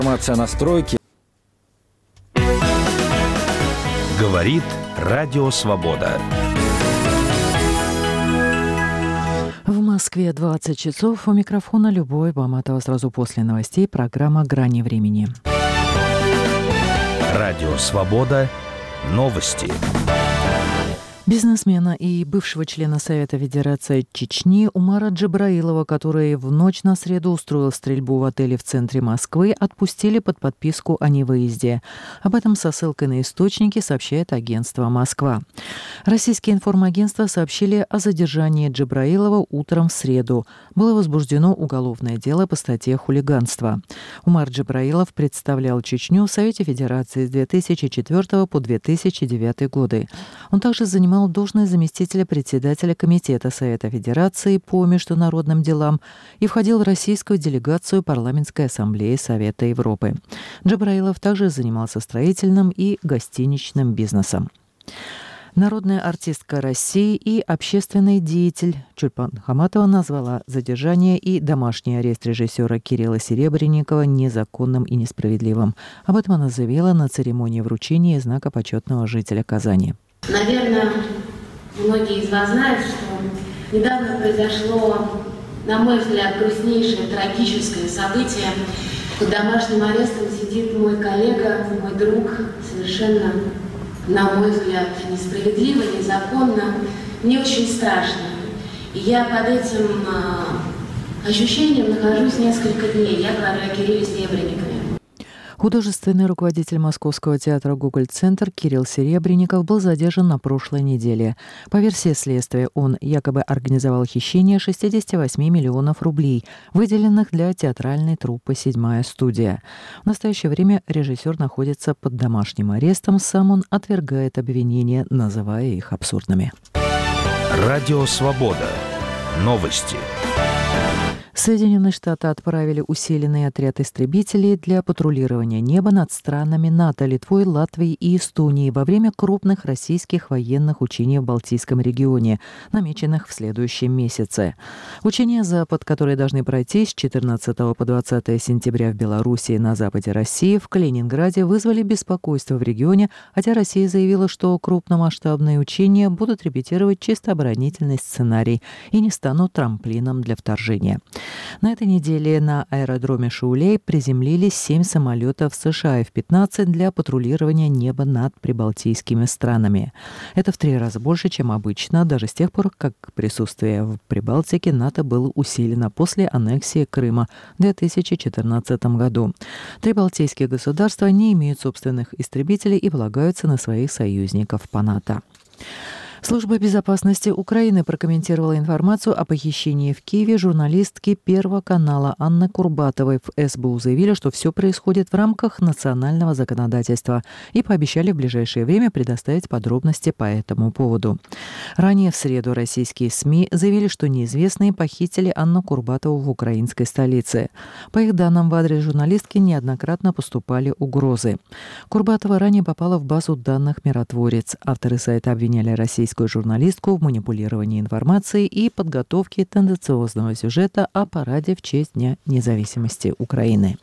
Информация о настройке. Говорит Радио Свобода. В Москве 20 часов. У микрофона Любовь Баматова. Сразу после новостей программа «Грани времени». Радио Свобода. Новости. Бизнесмена и бывшего члена Совета Федерации Чечни Умара Джабраилова, который в ночь на среду устроил стрельбу в отеле в центре Москвы, отпустили под подписку о невыезде. Об этом со ссылкой на источники сообщает агентство «Москва». Российские информагентства сообщили о задержании Джабраилова утром в среду. Было возбуждено уголовное дело по статье «Хулиганство». Умар Джабраилов представлял Чечню в Совете Федерации с 2004 по 2009 годы. Он также занимал должность заместителя председателя Комитета Совета Федерации по международным делам и входил в российскую делегацию Парламентской ассамблеи Совета Европы. Джабраилов также занимался строительным и гостиничным бизнесом. Народная артистка России и общественный деятель Чулпан Хаматова назвала задержание и домашний арест режиссера Кирилла Серебренникова незаконным и несправедливым. Об этом она заявила на церемонии вручения знака почетного жителя Казани. Наверное, многие из вас знают, что недавно произошло, на мой взгляд, грустнейшее, трагическое событие. Под домашним арестом сидит мой коллега, мой друг, совершенно, на мой взгляд, несправедливо, незаконно. Мне очень страшно. И я под этим ощущением нахожусь несколько дней. Я говорю о Кирилле Серебренникове. Художественный руководитель Московского театра «Гоголь-центр» Кирилл Серебренников был задержан на прошлой неделе. По версии следствия, он якобы организовал хищение 68 миллионов рублей, выделенных для театральной труппы «Седьмая студия». В настоящее время режиссер находится под домашним арестом. Сам он отвергает обвинения, называя их абсурдными. Радио Свобода. Новости. Соединенные Штаты отправили усиленный отряд истребителей для патрулирования неба над странами НАТО, Литвой, Латвией и Эстонией во время крупных российских военных учений в Балтийском регионе, намеченных в следующем месяце. Учения «Запад», которые должны пройти с 14 по 20 сентября в Белоруссии, на западе России, в Калининграде, вызвали беспокойство в регионе, хотя Россия заявила, что крупномасштабные учения будут репетировать чисто оборонительный сценарий и не станут трамплином для вторжения. На этой неделе на аэродроме Шаулей приземлились 7 самолетов США F-15 для патрулирования неба над прибалтийскими странами. Это в 3 раза больше, чем обычно, даже с тех пор, как присутствие в Прибалтике НАТО было усилено после аннексии Крыма в 2014 году. 3 балтийских государства не имеют собственных истребителей и полагаются на своих союзников по НАТО. Служба безопасности Украины прокомментировала информацию о похищении в Киеве журналистки Первого канала Анны Курбатовой. В СБУ заявили, что все происходит в рамках национального законодательства и пообещали в ближайшее время предоставить подробности по этому поводу. Ранее в среду российские СМИ заявили, что неизвестные похитили Анну Курбатову в украинской столице. По их данным, в адрес журналистки неоднократно поступали угрозы. Курбатова ранее попала в базу данных «Миротворец». Авторы сайта обвиняли российскую журналистку в манипулировании информацией и подготовке тенденциозного сюжета о параде в честь Дня независимости Украины.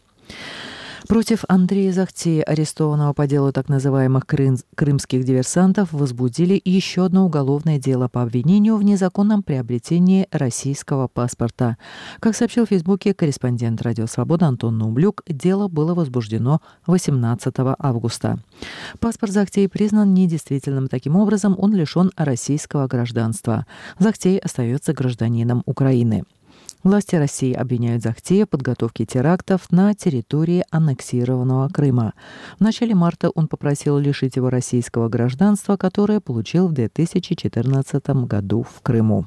Против Андрея Захтея, арестованного по делу так называемых крымских диверсантов, возбудили еще одно уголовное дело по обвинению в незаконном приобретении российского паспорта. Как сообщил в Фейсбуке корреспондент «Радио Свобода» Антон Нумблюк, дело было возбуждено 18 августа. Паспорт Захтея признан недействительным. Таким образом, он лишен российского гражданства. Захтей остается гражданином Украины. Власти России обвиняют Захтея в подготовке терактов на территории аннексированного Крыма. В начале марта он попросил лишить его российского гражданства, которое получил в 2014 году в Крыму.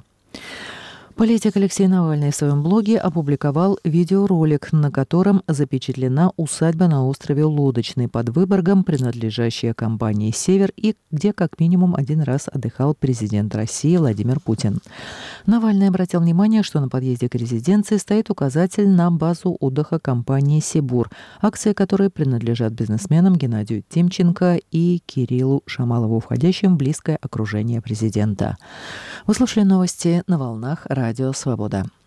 Политик Алексей Навальный в своем блоге опубликовал видеоролик, на котором запечатлена усадьба на острове Лодочный под Выборгом, принадлежащая компании «Север», и где как минимум один раз отдыхал президент России Владимир Путин. Навальный обратил внимание, что на подъезде к резиденции стоит указатель на базу отдыха компании «Сибур», акции которой принадлежат бизнесменам Геннадию Тимченко и Кириллу Шамалову, входящим в близкое окружение президента. Вы слушали новости на волнах Радио Свобода.